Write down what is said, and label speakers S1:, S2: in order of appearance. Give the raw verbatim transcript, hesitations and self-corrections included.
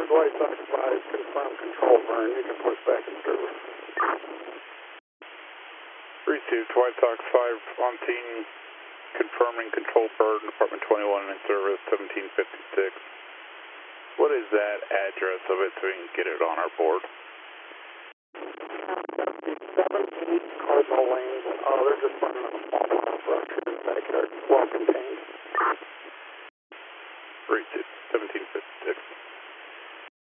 S1: is White Sox five, confirm control burn, you can push back in service.
S2: Received, White Sox five on scene, confirming control burn, Department twenty-one in service, seventeen fifty-six. What is that address of it so we can get it on our board?
S1: seventeen Cardinal Lane, oh, they're just running a